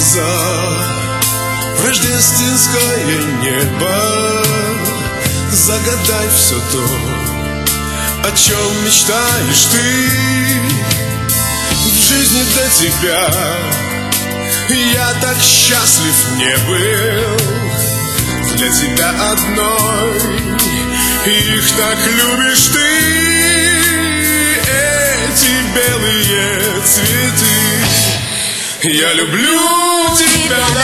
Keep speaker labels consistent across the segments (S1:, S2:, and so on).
S1: глаза в рождественское небо. Загадай все то, о чем мечтаешь ты. В жизни для тебя я так счастлив не был. Для тебя одной их так любишь ты. Эти белые цветы. Я люблю тебя до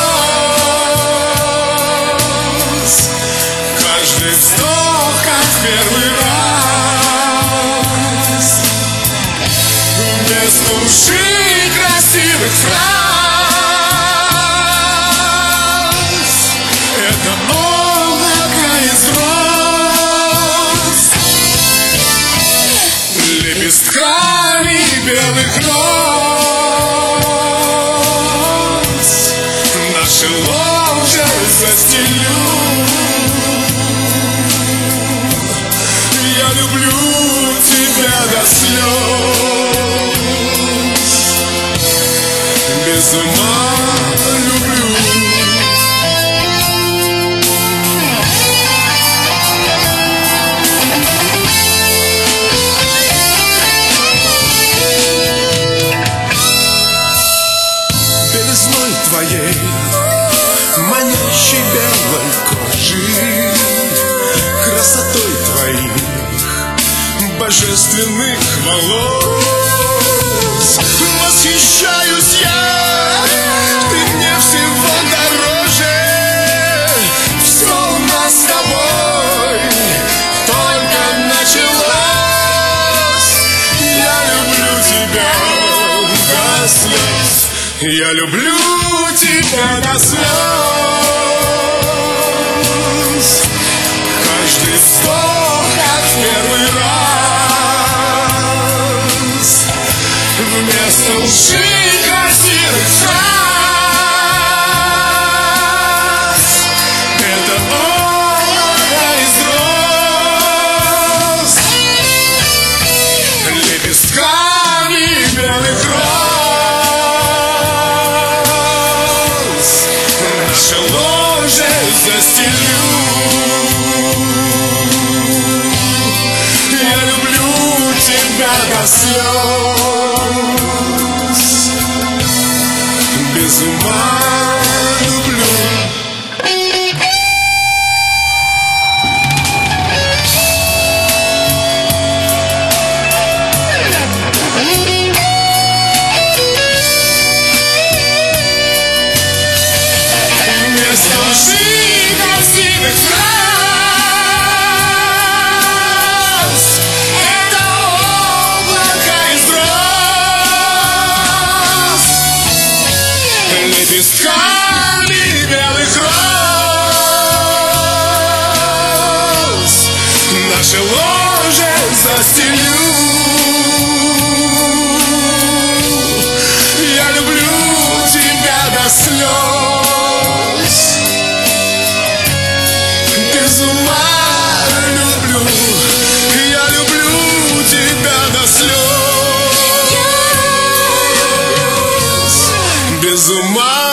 S1: слез. Каждый вздох, как в первый раз. Без души красивых фраз. Это облако из роз. Лепестками белых роз. Наши ложи застелю. Я люблю тебя до слез. Без ума люблю. Белизной твоей, манящей белой кожи, красотой твоих божественных волос. Восхищаюсь я, ты мне всего дороже. Все у нас с тобой только началось. Я люблю тебя до слез. Я люблю тебя до слез. Каждый вздох, как в первый раз. Вместо лжи красивых фраз. Это облако из роз. Лепестками белых роз. Наше ложе застелю. Я люблю тебя до слез. Без ума люблю. Вместо лжи красивых фраз. Это облако из роз. Лепестками белых роз. Наше ложе застелю. Я люблю тебя до слез. Без ума люблю. Я люблю тебя до слез. Без ума.